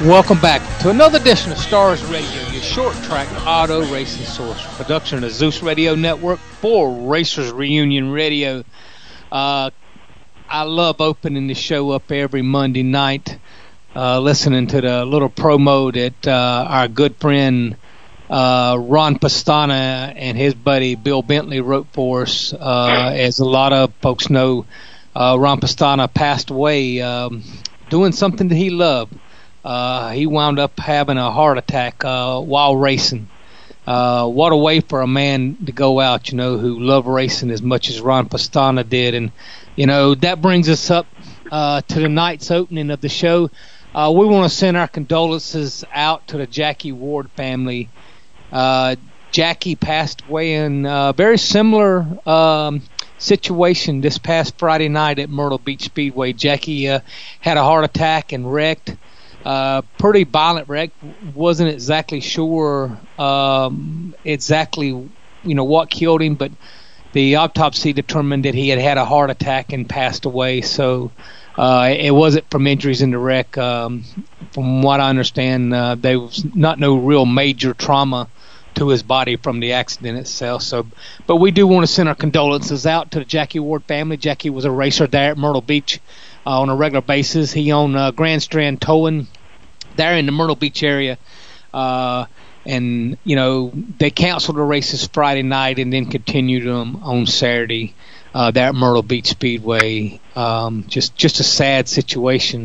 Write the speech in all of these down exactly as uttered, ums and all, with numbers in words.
Welcome back to another edition of Stars Radio, your short track auto racing source. Production of the Zeus Radio Network for Racers Reunion Radio. Uh, I love opening the show up every Monday night, uh, listening to the little promo that uh, our good friend uh, Ron Pastana and his buddy Bill Bentley wrote for us. Uh, as a lot of folks know, uh, Ron Pastana passed away um, doing something that he loved. Uh, he wound up having a heart attack uh, while racing. Uh, what a way for a man to go out, you know, who loved racing as much as Ron Pastana did. And, you know, that brings us up uh, to tonight's opening of the show. Uh, we want to send our condolences out to the Jackie Ward family. Uh, Jackie passed away in a very similar um, situation this past Friday night at Myrtle Beach Speedway. Jackie uh, had a heart attack and wrecked. Uh, pretty violent wreck. Wasn't exactly sure um, exactly, you know, what killed him, but the autopsy determined that he had had a heart attack and passed away. So uh, it wasn't from injuries in the wreck. Um, from what I understand, uh, there was not no real major trauma to his body from the accident itself. So, but we do want to send our condolences out to the Jackie Ward family. Jackie was a racer there at Myrtle Beach. Uh, on a regular basis. He owned uh, Grand Strand Towing there in the Myrtle Beach area. Uh, and, you know, they canceled the races Friday night and then continued them on Saturday uh, there at Myrtle Beach Speedway. Um, just, just a sad situation.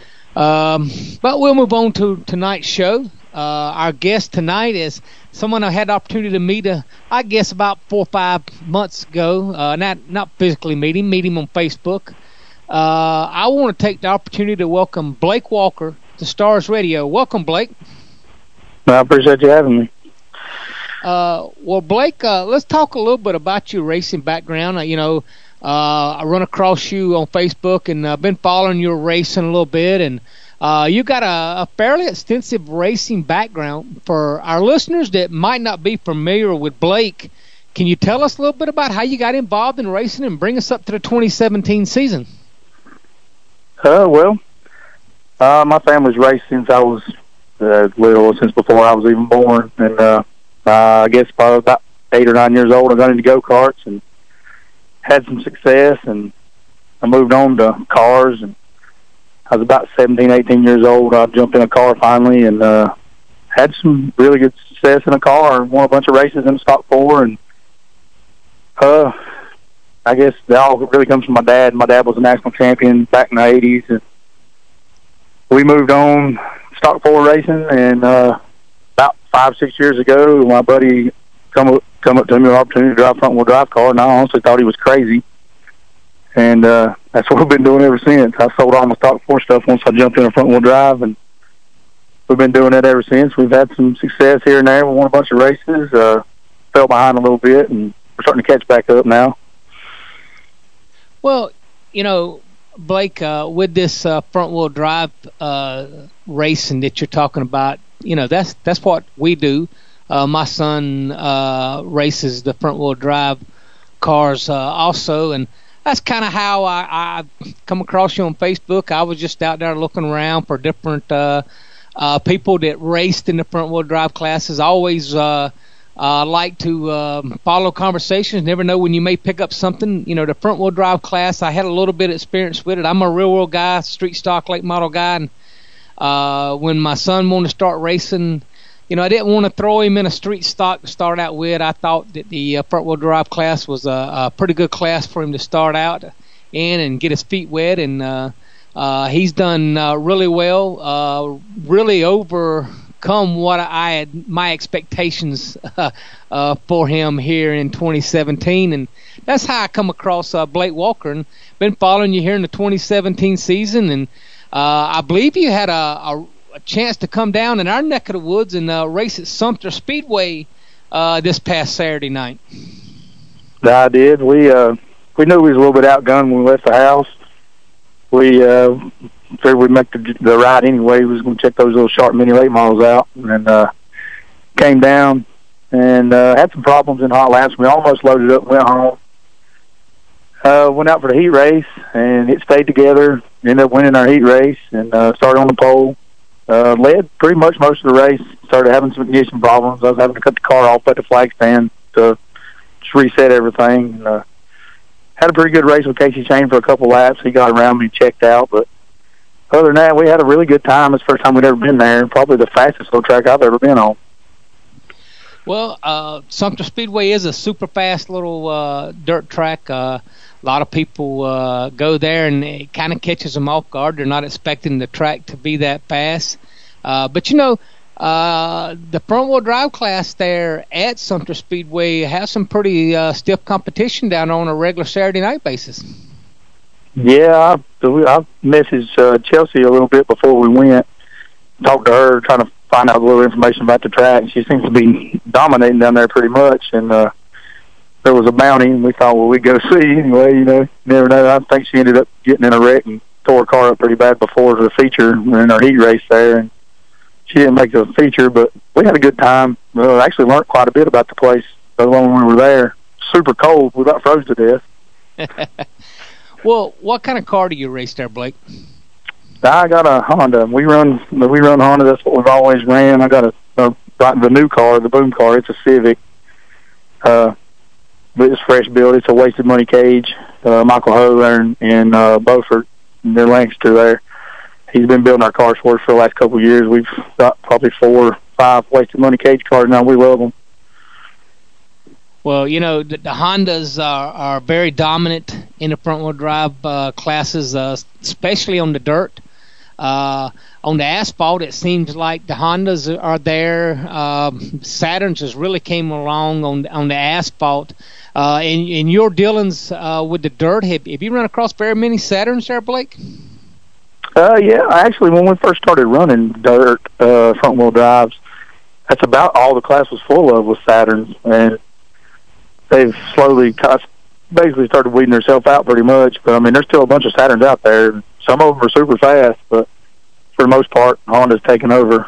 Um, but we'll move on to tonight's show. Uh, our guest tonight is someone I had the opportunity to meet, uh, I guess, about four or five months ago. Uh, not, not physically meet him, meet him on Facebook. Uh, I want to take the opportunity to welcome Blake Walker to Stars Radio. Welcome, Blake. I appreciate you having me. Uh, well, Blake, uh, let's talk a little bit about your racing background. Uh, you know, uh, I run across you on Facebook, and I've been following your racing a little bit, and uh, you got a, a fairly extensive racing background. For our listeners that might not be familiar with Blake, can you tell us a little bit about how you got involved in racing and bring us up to the twenty seventeen season? Uh, well, uh, my family's raced since I was uh, little, since before I was even born. And uh, uh, I guess probably about eight or nine years old, I got into go-karts and had some success. And I moved on to cars. And I was about seventeen, eighteen years old. I jumped in a car finally and uh, had some really good success in a car. Won a bunch of races in the Stock Four. And uh, I guess that all really comes from my dad. My dad was a national champion back in the eighties. And we moved on Stock Four racing, and uh, about five, six years ago, my buddy come up, come up to me with an opportunity to drive a front-wheel drive car, and I honestly thought he was crazy. And uh, that's what we've been doing ever since. I sold all my Stock Four stuff once I jumped in a front-wheel drive, and we've been doing that ever since. We've had some success here and there. We won a bunch of races, uh, fell behind a little bit, and we're starting to catch back up now. Well, you know, Blake, uh, with this uh, front-wheel drive uh, racing that you're talking about, you know, that's that's what we do. Uh, my son uh, races the front-wheel drive cars uh, also, and that's kind of how I, I come across you on Facebook. I was just out there looking around for different uh, uh, people that raced in the front-wheel drive classes. I always uh, uh, like to um, follow conversations. Never know when you may pick up something. You know, the front-wheel drive class, I had a little bit of experience with it. I'm a real-world guy, street stock, late model guy. And uh, when my son wanted to start racing, you know, I didn't want to throw him in a street stock to start out with. I thought that the uh, front-wheel drive class was a, a pretty good class for him to start out in and get his feet wet. And uh, uh, he's done uh, really well, uh, really overcome what I had, my expectations uh, uh, for him here in twenty seventeen. And that's how I come across uh, Blake Walker. And been following you here in the twenty seventeen season. And uh, I believe you had a, a a chance to come down in our neck of the woods and uh, race at Sumter Speedway uh, this past Saturday night. I did. We uh, we knew we was a little bit outgunned when we left the house. We uh, figured we'd make the, the ride anyway. We was going to check those little Sharp Mini late models out, and uh, came down and uh, had some problems in hot laps. We almost loaded up and went home. Uh, went out for the heat race, and it stayed together. Ended up winning our heat race and uh, started on the pole. Uh, led pretty much most of the race. Started having some ignition problems. I was having to cut the car off at the flag stand to just reset everything. And, uh, had a pretty good race with Casey Shane for a couple laps. He got around me and checked out. But other than that, we had a really good time. It's the first time we'd ever been there. Probably the fastest little track I've ever been on. Well, uh, Sumter Speedway is a super fast little uh, dirt track. Uh, a lot of people uh, go there, and it kind of catches them off guard. They're not expecting the track to be that fast. Uh, but, you know, uh, the front-wheel drive class there at Sumter Speedway has some pretty uh, stiff competition down there on a regular Saturday night basis. Yeah, I, I messaged uh, Chelsea a little bit before we went, talked to her, trying to find out a little information about the track. She seems to be dominating down there pretty much, and uh, there was a bounty, and we thought, well, we'd go see anyway, you know. Never know. I think she ended up getting in a wreck and tore her car up pretty bad before the feature in our heat race there, and she didn't make the feature, but we had a good time. Well, I actually learned quite a bit about the place when we were there. Super cold. We about froze to death. Well, what kind of car do you race there, Blake? I got a Honda. We run we run Honda. That's what we've always ran. I got a, a the new car, the boom car. It's a Civic. Uh, but it's fresh built. It's a wasted money cage. Uh, Michael Ho there in, in uh, Beaufort, near Lancaster there. He's been building our cars for us for the last couple of years. We've got probably four or five wasted money cage cars now. We love them. Well, you know, the, the Hondas are, are very dominant in the front-wheel drive uh, classes, uh, especially on the dirt. Uh, on the asphalt, it seems like the Hondas are there. Uh, Saturns just really came along on on the asphalt. Uh, in, in your dealings uh, with the dirt, have, have you run across very many Saturns there, Blake? Uh, yeah, actually, when we first started running dirt uh, front-wheel drives, that's about all the class was full of was Saturns, and they've slowly basically started weeding themselves out pretty much. But, I mean, there's still a bunch of Saturns out there. Some of them are super fast, but for the most part, Honda's taken over.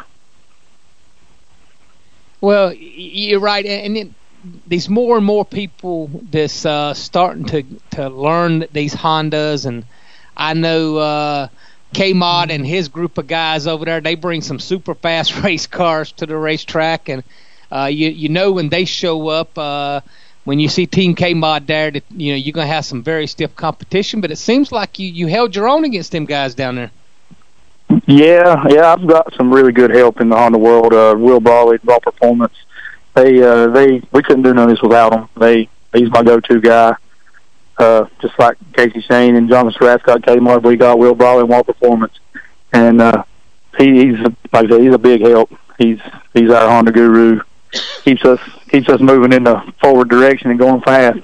Well, you're right. And it, these more and more people that's uh, starting to, to learn these Hondas. And I know uh, K-Mod and his group of guys over there, they bring some super fast race cars to the racetrack. And uh, you, you know when they show up, uh, when you see Team K-Mod there, that, you know, you're going to have some very stiff competition, but it seems like you, you held your own against them guys down there. Yeah, yeah, I've got some really good help in the Honda world. Uh, Will Brawley, Raw Performance. They, uh, they, we couldn't do none of this without them. They, he's my go-to guy. Uh, just like Casey Shane and Jonathan Surratt's got K-Mod, we got Will Brawley and Raw Performance. And, uh, he, he's, like I said, he's a big help. He's, he's our Honda guru. Keeps us keeps us moving in the forward direction and going fast.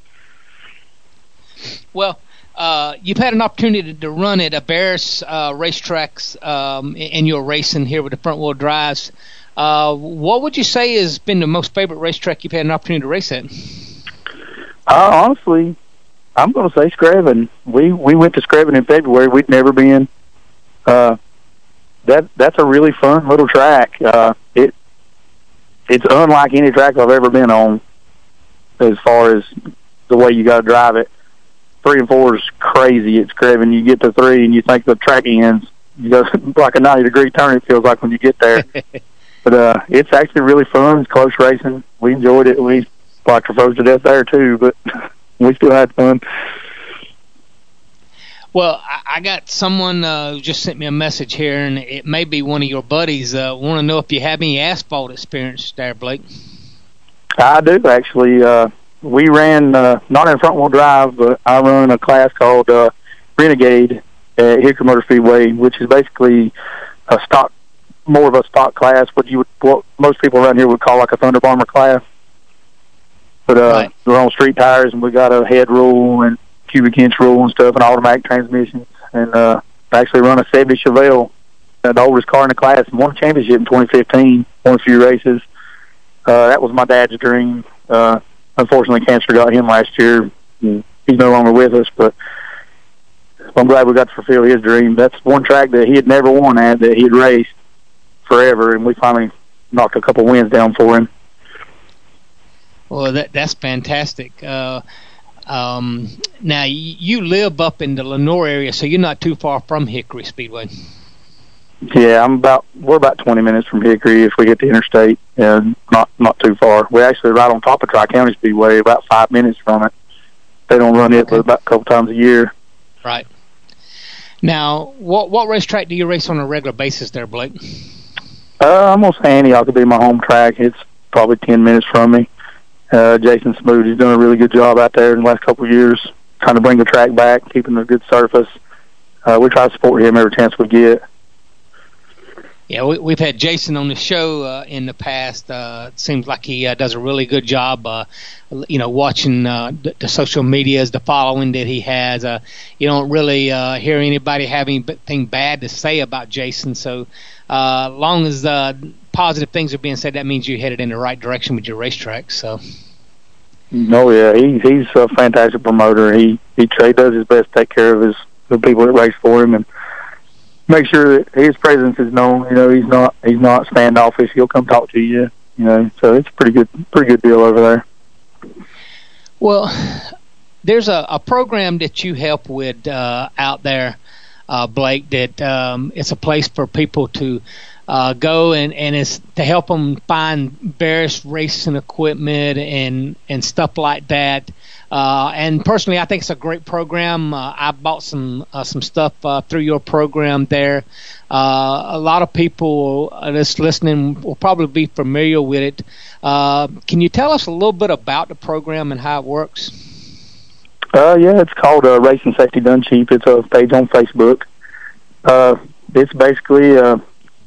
Well, uh, you've had an opportunity to run at a Barris uh, racetracks um, in your racing here with the front wheel drives. Uh, what would you say has been the most favorite racetrack you've had an opportunity to race at? Uh, honestly, I'm going to say Screven. We we went to Screven in February. We'd never been. Uh, that that's a really fun little track. Uh, it. It's unlike any track I've ever been on as far as the way you got to drive it. Three and four is crazy at Screven. You get to three and you think the track ends. You go like a ninety-degree turn, it feels like when you get there. But uh, it's actually really fun. It's close racing. We enjoyed it. We like to froze to death there, too, but we still had fun. Well, I, I got someone uh, who just sent me a message here, and it may be one of your buddies. Uh, want to know if you have any asphalt experience there, Blake? I do, actually. Uh, we ran, uh, not in front-wheel drive, but I run a class called uh, Renegade at Hickory Motor Speedway, which is basically a stock, more of a stock class, what you would, what most people around here would call like a Thunder Bomber class. But uh, right. We're on street tires, and we got a head rule and cubic inch rule and stuff, and automatic transmissions, and uh, actually run a Chevy Chevelle, uh, the oldest car in the class, and won a championship in twenty fifteen, won a few races. Uh, that was my dad's dream. Uh, unfortunately, cancer got him last year. He's no longer with us, but I'm glad we got to fulfill his dream. That's one track that he had never won at, that he had raced forever, and we finally knocked a couple wins down for him. Well, that that's fantastic. Uh, Um, now, you live up in the Lenoir area, so you're not too far from Hickory Speedway. Yeah, I'm about. We're about twenty minutes from Hickory if we get the interstate, and not not too far. We're actually right on top of Tri County Speedway, about five minutes from it. They don't run it, Okay. but about a couple times a year. Right. Now, what what racetrack do you race on a regular basis there, Blake? Uh, I'm gonna say Antioch will be my home track. It's probably ten minutes from me. Uh, Jason Smoot, he's done a really good job out there in the last couple of years, trying to bring the track back, keeping a good surface. Uh, we try to support him every chance we get. Yeah, we, we've had Jason on the show uh, in the past. Uh, it seems like he uh, does a really good job, uh, you know, watching uh, the, the social medias, the following that he has. Uh, you don't really uh, hear anybody have anything bad to say about Jason. So uh, long as uh, positive things are being said, that means you're headed in the right direction with your racetrack. So. Oh yeah, he, he's a fantastic promoter. He he, he does his best to take care of his the people that race for him and make sure that his presence is known. You know, he's not he's not standoffish. He'll come talk to you. You know, so it's a pretty good pretty good deal over there. Well, there's a, a program that you help with uh, out there, uh, Blake. That um, it's a place for people to uh, go and, and it's to help them find various racing equipment and and stuff like that. Uh, and personally, I think it's a great program. Uh, I bought some uh, some stuff uh, through your program there. Uh, a lot of people that's listening will probably be familiar with it. Uh, can you tell us a little bit about the program and how it works? Uh, yeah, it's called uh, Racing Safety Done Cheap. It's a page on Facebook. Uh, it's basically uh,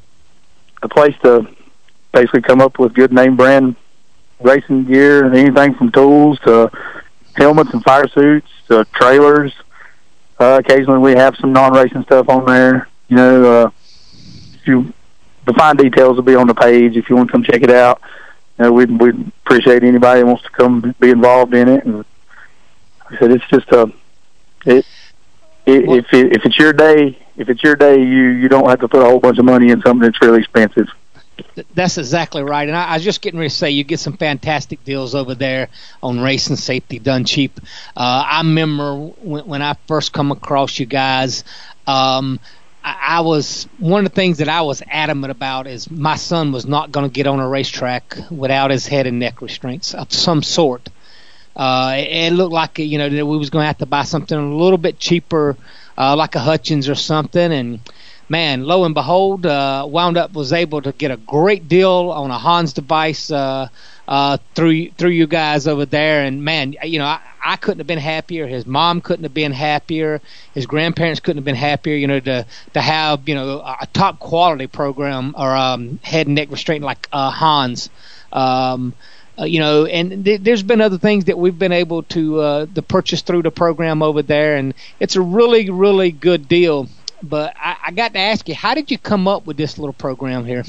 a place to basically come up with good name brand racing gear and anything from tools to helmets and fire suits, uh, trailers. Uh, occasionally we have some non-racing stuff on there. You know, uh, if you, the fine details will be on the page if you want to come check it out. You know, we'd, we'd appreciate anybody who wants to come be involved in it. And like I said, it's just a, it, it, if it, if it's your day, if it's your day, you, you don't have to put a whole bunch of money in something that's really expensive. That's exactly right. And I, I was just getting ready to say you get some fantastic deals over there on Racing Safety Done Cheap. Uh, I remember when, when I first come across you guys, um, I, I was one of the things that I was adamant about is my son was not going to get on a racetrack without his head and neck restraints of some sort. Uh, it, it looked like, you know, that we was going to have to buy something a little bit cheaper, uh, like a Hutchins or something, and man, lo and behold, uh, wound up was able to get a great deal on a Hans device uh, uh, through through you guys over there. And man, you know, I, I couldn't have been happier. His mom couldn't have been happier. His grandparents couldn't have been happier. You know, to to have you know a top quality program or um, head and neck restraint like uh, Hans. Um, uh, you know, and th- there's been other things that we've been able to uh, to purchase through the program over there, and it's a really really good deal. But I, I got to ask you, how did you come up with this little program here?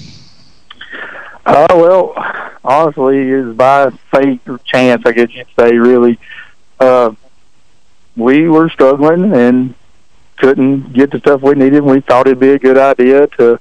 Uh, well, honestly, it was by fate or chance, I guess you'd say, really. Uh, we were struggling and couldn't get the stuff we needed. We thought it'd be a good idea to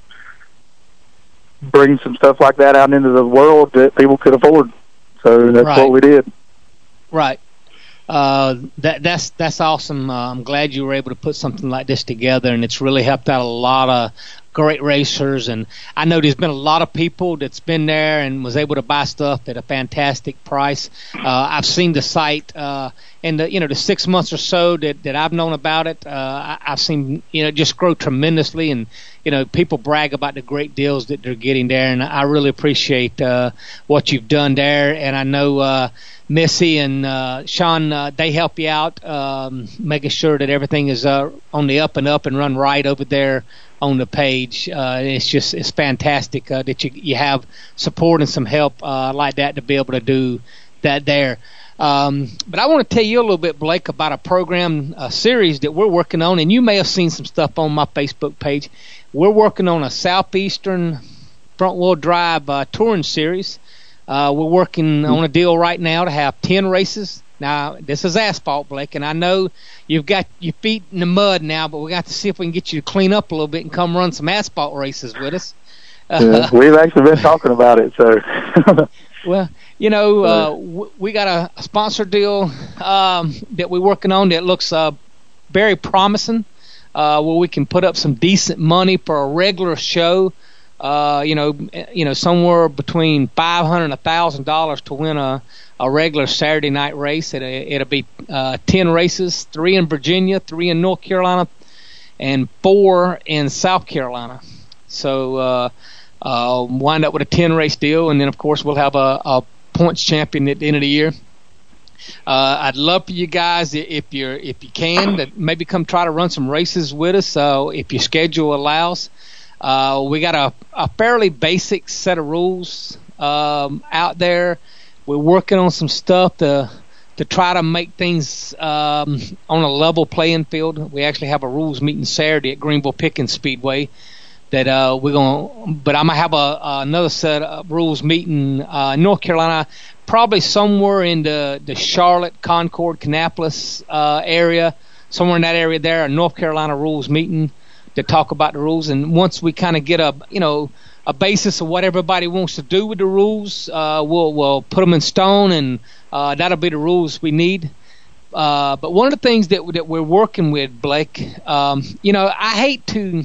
bring some stuff like that out into the world that people could afford. So that's right. what we did. Right. Uh, that that's that's awesome. Uh, I'm glad you were able to put something like this together, and it's really helped out a lot of great racers. And I know there's been a lot of people that's been there and was able to buy stuff at a fantastic price. Uh, I've seen the site uh, in the you know the six months or so that, that I've known about it. Uh, I, I've seen you know just grow tremendously, and you know people brag about the great deals that they're getting there, and I really appreciate uh, what you've done there. And I know. Uh, Missy and uh, Sean, uh, they help you out, um, making sure that everything is uh, on the up and up and run right over there on the page. Uh, it's just it's fantastic uh, that you you have support and some help uh, like that to be able to do that there. Um, but I want to tell you a little bit, Blake, about a program, a series that we're working on, and you may have seen some stuff on my Facebook page. We're working on a Southeastern front-wheel drive uh, touring series. Uh, we're working on a deal right now to have ten races. Now, this is asphalt, Blake, and I know you've got your feet in the mud now, but we got to see if we can get you to clean up a little bit and come run some asphalt races with us. Yeah, we've actually been talking about it, so. Well, you know, uh, w- we got a, a sponsor deal um, that we're working on that looks uh, very promising. uh, where we can put up some decent money for a regular show. Uh, you know, you know, somewhere between five hundred and a thousand dollars to win a, a regular Saturday night race. It, it'll be uh, ten races, three in Virginia, three in North Carolina, and four in South Carolina. So uh, uh, wind up with a ten race deal, and then of course we'll have a, a points champion at the end of the year. Uh, I'd love for you guys, if you're if you can, to maybe come try to run some races with us. So if your schedule allows. Uh, we got a, a fairly basic set of rules um, out there. We're working on some stuff to to try to make things um, on a level playing field. We actually have a rules meeting Saturday at Greenville Pickens Speedway. That uh, we're gonna, but I'm gonna have a, another set of rules meeting uh, in North Carolina, probably somewhere in the the Charlotte, Concord, Kannapolis uh, area, somewhere in that area there. A North Carolina rules meeting to talk about the rules, and once we kind of get a you know a basis of what everybody wants to do with the rules, uh, we'll we'll put them in stone, and uh, that'll be the rules we need. Uh, but one of the things that that we're working with, Blake, um, you know, I hate to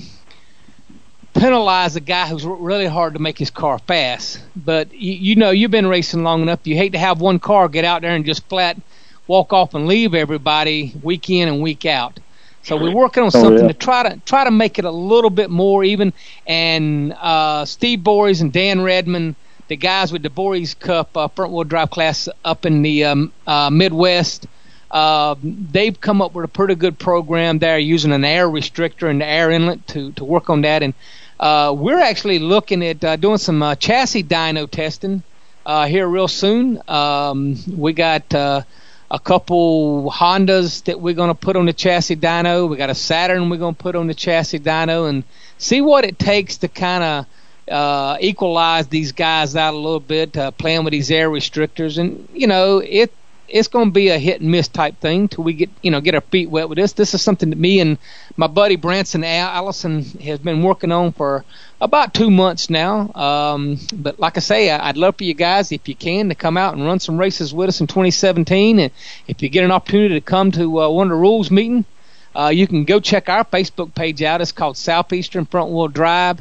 penalize a guy who's really hard to make his car fast, but you, you know you've been racing long enough. You hate to have one car get out there and just flat walk off and leave everybody week in and week out. So we're working on something oh, yeah. to try to try to make it a little bit more even. And uh, Steve Bories and Dan Redmond, the guys with the Bories Cup uh, front wheel drive class up in the um, uh, Midwest, uh, they've come up with a pretty good program there using an air restrictor and the air inlet to to work on that. And uh, we're actually looking at uh, doing some uh, chassis dyno testing uh, here real soon. Um, we got. Uh, A couple Hondas that we're going to put on the chassis dyno. We got a Saturn we're going to put on the chassis dyno and see what it takes to kind of uh, equalize these guys out a little bit, uh, playing with these air restrictors. And, you know, it it's going to be a hit and miss type thing till we get, you know, get our feet wet with this. This is something that me and my buddy Branson Allison has been working on for about two months now. Um, but like I say, I'd love for you guys, if you can, to come out and run some races with us in twenty seventeen. And if you get an opportunity to come to uh, one of the rules meeting, uh, you can go check our Facebook page out. It's called Southeastern Front Wheel Drive.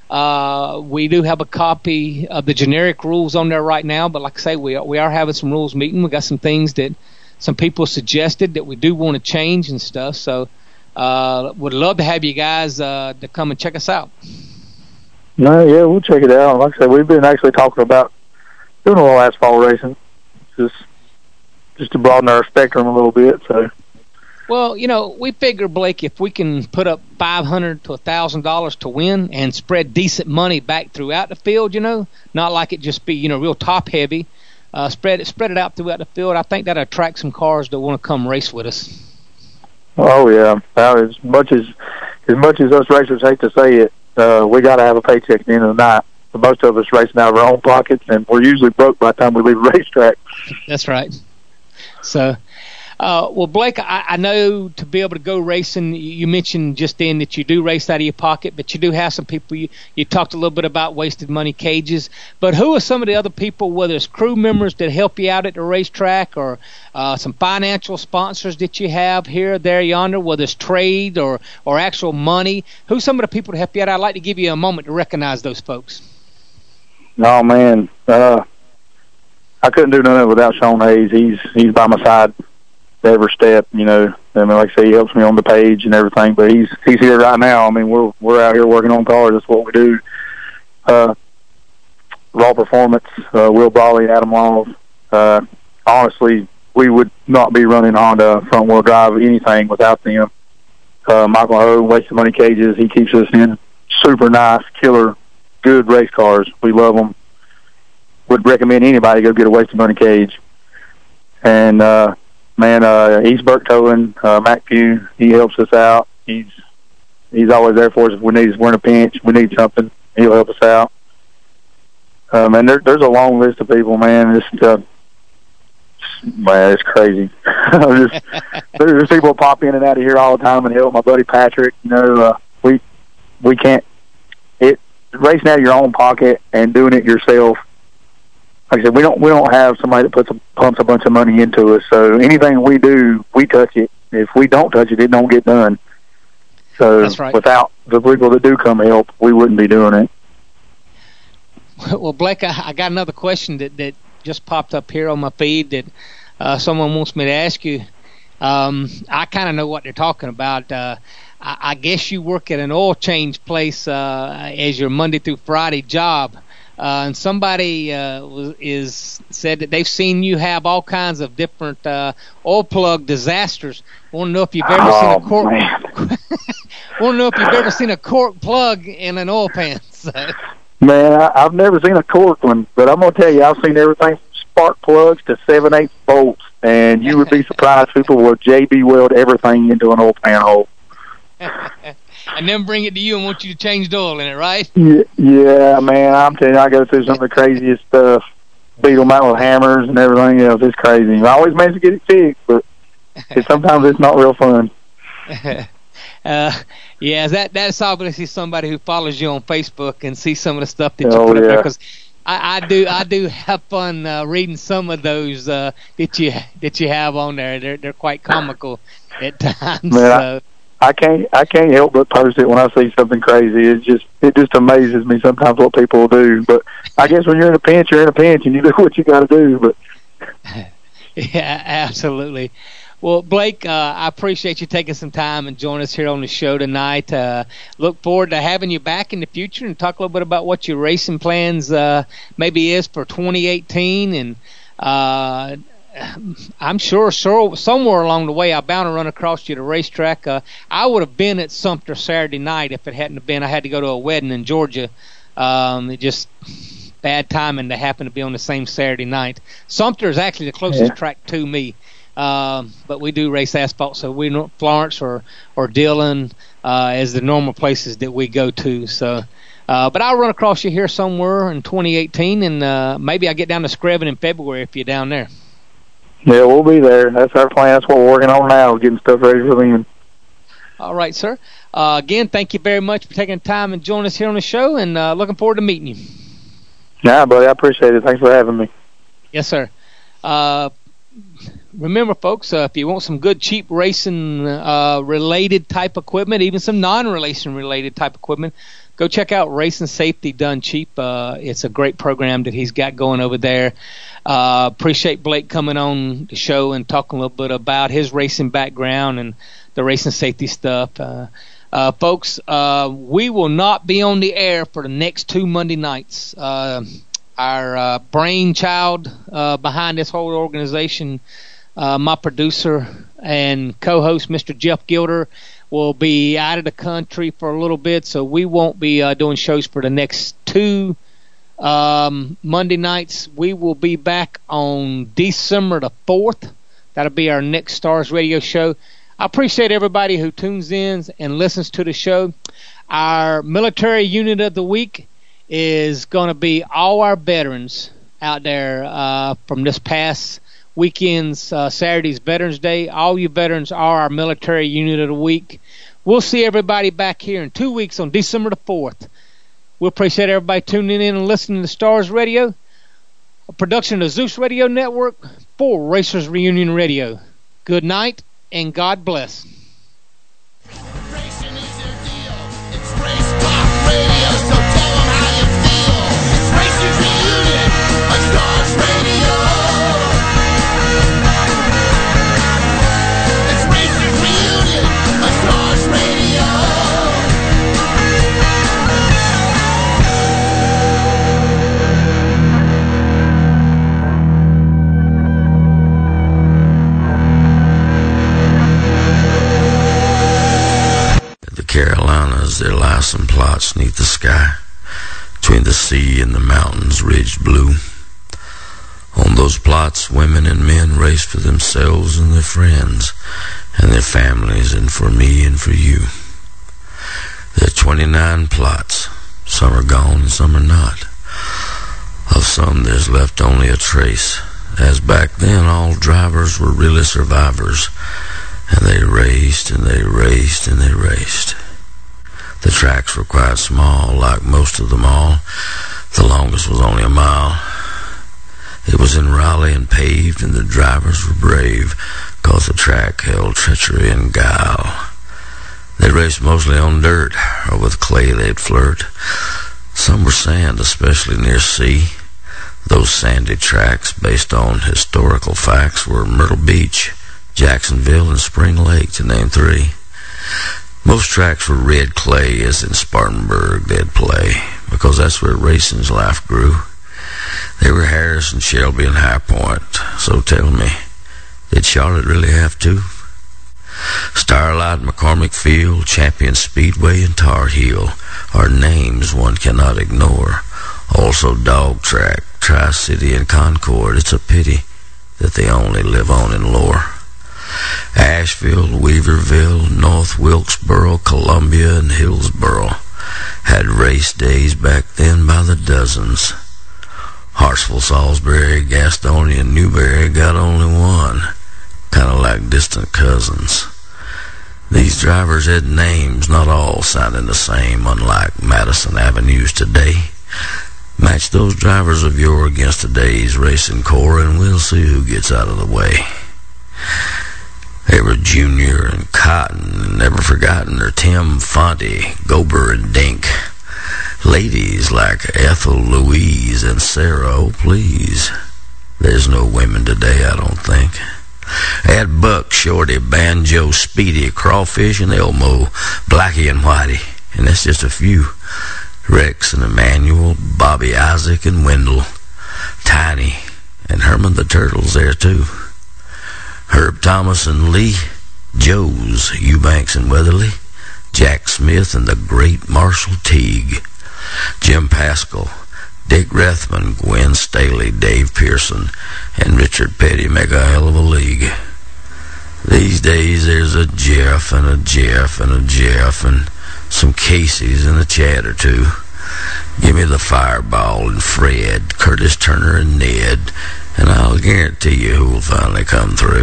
Uh, we do have a copy of the generic rules on there right now, but like I say, we are, we are having some rules meeting. We got some things that some people suggested that we do want to change and stuff. So, uh, would love to have you guys uh, to come and check us out. No, yeah, we'll check it out. Like I said, we've been actually talking about doing a little asphalt racing, just just to broaden our spectrum a little bit. So. Well, you know, we figure, Blake, if we can put up five hundred to a thousand dollars to win and spread decent money back throughout the field, you know, not like it just be, you know, real top heavy, uh, spread it spread it out throughout the field. I think that'll attract some cars that want to come race with us. Oh yeah, now, as much as as much as us racers hate to say it, uh, we got to have a paycheck at the end of the night. For most of us racing out of our own pockets, and we're usually broke by the time we leave the racetrack. That's right. So. Uh, well, Blake, I, I know to be able to go racing, you mentioned just then that you do race out of your pocket, but you do have some people, you, you talked a little bit about wasted money cages, but who are some of the other people, whether it's crew members that help you out at the racetrack or uh, some financial sponsors that you have here, there, yonder, whether it's trade or, or actual money? Who's some of the people to help you out? I'd like to give you a moment to recognize those folks. No, man, uh, I couldn't do none of it without Sean Hayes. He's, he's by my side every step, you know. I mean, like I say, he helps me on the page and everything, but he's he's here right now. I mean, we're we're out here working on cars. That's what we do. Uh, Raw Performance, uh, Will Brawley, Adam Laws. Uh, honestly, we would not be running Honda front wheel drive anything without them. Uh, Michael Ho, Wasted Money Cages, he keeps us in super nice, killer, good race cars. We love them. Would recommend anybody go get a Wasted Money cage. And uh, Man, uh, East Burke Towing, uh, Mac Pugh, he helps us out. He's he's always there for us if we need, if we're in a pinch, we need something, he'll help us out. Um, and there, there's a long list of people, man. Just, uh, man, it's crazy. just, there's people pop in and out of here all the time and help. My buddy Patrick, you know, uh, we we can't it racing out of your own pocket and doing it yourself. Like I said, we don't we don't have somebody that puts a, pumps a bunch of money into us. So anything we do, we touch it. If we don't touch it, it don't get done. So That's right. Without the people that do come help, we wouldn't be doing it. Well, Blake, I, I got another question that, that just popped up here on my feed that uh, someone wants me to ask you. Um, I kind of know what they're talking about. Uh, I, I guess you work at an oil change place uh, as your Monday through Friday job. Uh, and somebody uh, was, is said that they've seen you have all kinds of different uh, oil plug disasters. Want to know if you've ever oh, seen a cork? Man. Want to know if you've ever seen a cork plug in an oil pan? So. Man, I, I've never seen a cork one, but I'm gonna tell you, I've seen everything from spark plugs to seven eighths bolts, and you would be surprised people will J B weld everything into an oil pan hole. And then bring it to you and want you to change the oil in it, right? Yeah, yeah, man, I'm telling you, I go through some of the craziest stuff. Beat them out with hammers and everything else. It's crazy. I always manage to get it fixed, but it, sometimes it's not real fun. uh, yeah, that that's obviously somebody who follows you on Facebook and sees some of the stuff that you oh, put up yeah. there. Because I, I do, I do have fun uh, reading some of those uh, that you that you have on there. They're they're quite comical at times. Man, so. I, I can't I can't help but post it when I see something crazy. It just it just amazes me sometimes what people will do. But I guess when you're in a pinch, you're in a pinch, and you do what you got to do. But yeah, absolutely. Well, Blake, uh, I appreciate you taking some time and joining us here on the show tonight. Uh, look forward to having you back in the future and talk a little bit about what your racing plans uh, maybe is for twenty eighteen. And uh, I'm sure so, somewhere along the way I'm bound to run across you at a racetrack. Uh, I would have been at Sumter Saturday night if it hadn't have been. I had to go to a wedding in Georgia. Um, it just bad timing to happen to be on the same Saturday night. Sumter is actually the closest yeah. track to me. Um, but we do race asphalt, so we know Florence or or Dillon uh, as the normal places that we go to. So, uh, but I'll run across you here somewhere in twenty eighteen, and uh, maybe I get down to Screven in February if you're down there. Yeah, we'll be there. That's our plan. That's what we're working on now, getting stuff ready for them. All right, sir. Uh, again, thank you very much for taking the time and joining us here on the show, and uh, looking forward to meeting you. Yeah, buddy, I appreciate it. Thanks for having me. Yes, sir. Uh, Remember, folks, uh, if you want some good, cheap racing-related uh, type equipment, even some non-racing-related type equipment, go check out Racing Safety Done Cheap. Uh, it's a great program that he's got going over there. Uh, appreciate Blake coming on the show and talking a little bit about his racing background and the racing safety stuff. Uh, uh, folks, uh, we will not be on the air for the next two Monday nights. Uh, our uh, brainchild uh, behind this whole organization, Uh, my producer and co-host, Mister Jeff Gilder, will be out of the country for a little bit, so we won't be uh, doing shows for the next two um, Monday nights. We will be back on December the fourth. That'll be our next Stars Radio show. I appreciate everybody who tunes in and listens to the show. Our military unit of the week is going to be all our veterans out there uh, from this past weekend's uh, Saturday's Veterans Day. All you veterans are our military unit of the week. We'll see everybody back here in two weeks on December the fourth. We appreciate everybody tuning in and listening to Stars Radio, a production of the Zeus Radio Network for Racers Reunion Radio. Good night and God bless. Racing is their deal. It's Race Talk Radio, so tell them how you feel. It's Racers Reunion on Stars Radio. It's Racers Reunion on Stars Radio. The Carolinas, there lie some plots neath the sky, between the sea and the mountains ridged blue. On those plots, women and men race for themselves and their friends, and their families, and for me and for you. There are twenty-nine plots. Some are gone and some are not. Of some there's left only a trace, as back then all drivers were really survivors. And they raced, and they raced, and they raced. The tracks were quite small, like most of them all. The longest was only a mile. It was in Raleigh and paved, and the drivers were brave, 'cause the track held treachery and guile. They raced mostly on dirt, or with clay they'd flirt. Some were sand, especially near sea. Those sandy tracks, based on historical facts, were Myrtle Beach, Jacksonville, and Spring Lake, to name three. Most tracks were red clay, as in Spartanburg they'd play, because that's where racing's life grew. They were Harrison, Shelby, and High Point. So tell me, did Charlotte really have to? Starlight, McCormick Field, Champion Speedway, and Tar Heel are names one cannot ignore. Also Dog Track, Tri-City, and Concord. It's a pity that they only live on in lore. Asheville, Weaverville, North Wilkesboro, Columbia, and Hillsboro had race days back then by the dozens. Hartsville, Salisbury, Gastonia, and Newberry got only one, kind of like distant cousins. These drivers had names, not all sounding the same, unlike Madison Avenues today. Match those drivers of yore against today's racing core, and we'll see who gets out of the way. They were Junior and Cotton, and never forgotten are Tim, Fonte, Gober, and Dink. Ladies like Ethel, Louise, and Sarah, oh please. There's no women today, I don't think. Add Buck, Shorty, Banjo, Speedy, Crawfish, and Elmo, Blackie, and Whitey, and that's just a few. Rex and Emmanuel, Bobby, Isaac, and Wendell, Tiny, and Herman the Turtle's there too. Herb Thomas and Lee, Joes, Eubanks and Weatherly, Jack Smith and the great Marshall Teague, Jim Pascal, Dick Rathman, Gwen Staley, Dave Pearson, and Richard Petty make a hell of a league. These days there's a Jeff and a Jeff and a Jeff and some Caseys and a Chad or two. Give me the Fireball and Fred, Curtis Turner and Ned, and I'll guarantee you who'll finally come through.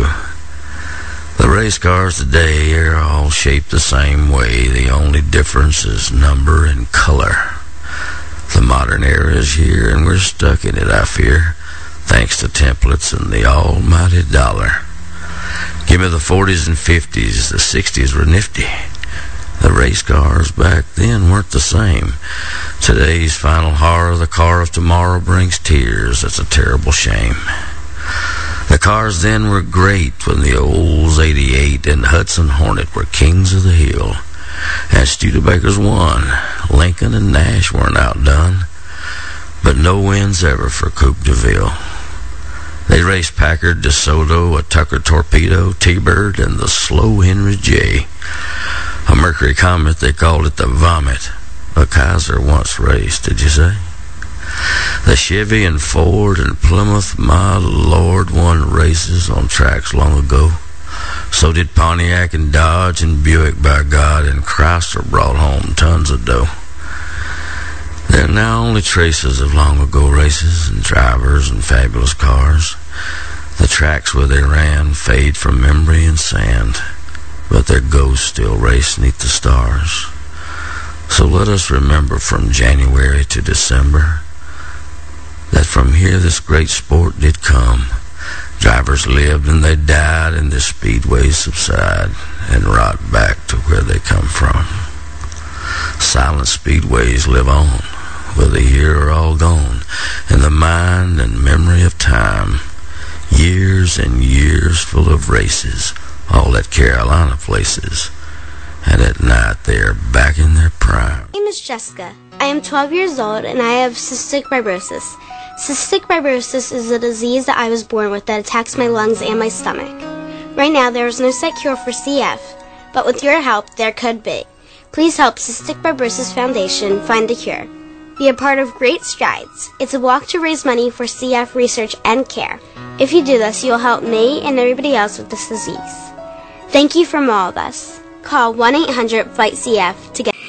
The race cars today are all shaped the same way. The only difference is number and color. The modern era is here, and we're stuck in it, I fear, thanks to templates and the almighty dollar. Give me the forties and fifties. The sixties were nifty. The race cars back then weren't the same. Today's final horror, the car of tomorrow, brings tears. That's a terrible shame. The cars then were great when the Olds eighty-eight and Hudson Hornet were kings of the hill. And Studebakers won. Lincoln and Nash weren't outdone. But no wins ever for Coupe de Ville. They raced Packard, DeSoto, a Tucker Torpedo, T-Bird, and the slow Henry J. A Mercury Comet, they called it the Vomit. A Kaiser once raced, did you say? The Chevy and Ford and Plymouth, my Lord, won races on tracks long ago. So did Pontiac and Dodge and Buick, by God, and Chrysler brought home tons of dough. There are now only traces of long ago races and drivers and fabulous cars. The tracks where they ran fade from memory and sand, but their ghosts still race 'neath the stars. So let us remember from January to December that from here this great sport did come. Drivers lived and they died, and the speedways subside and rot back to where they come from. Silent speedways live on, where the year are all gone, in the mind and memory of time. Years and years full of races, all at Carolina places, and at night they are back in their prime. My name is Jessica. I am twelve years old and I have cystic fibrosis. Cystic fibrosis is a disease that I was born with that attacks my lungs and my stomach. Right now there is no set cure for C F, but with your help there could be. Please help Cystic Fibrosis Foundation find the cure. Be a part of Great Strides. It's a walk to raise money for C F research and care. If you do this, you'll help me and everybody else with this disease. Thank you from all of us. Call one eight hundred fight C F to get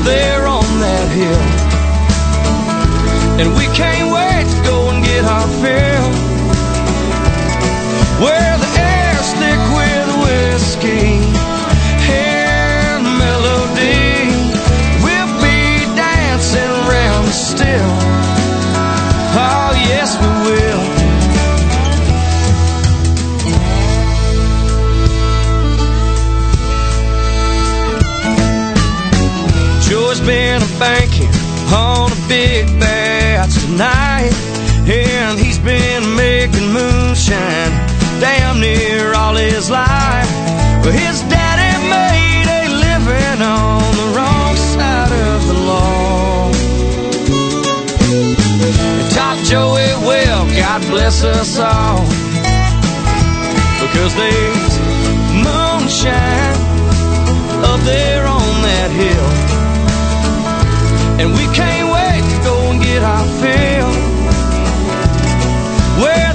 there on that hill. And we can't wait to go and get our fill, where the air's thick with whiskey and melody. We'll be dancing around still. Oh yes we will. Joe's been a banking on a big bats tonight, and he's been making moonshine damn near all his life. But his daddy made a living on the wrong side of the law. And taught Joey well, God bless us all, because there's moonshine up there on that hill. And we can't wait to go and get our fill, where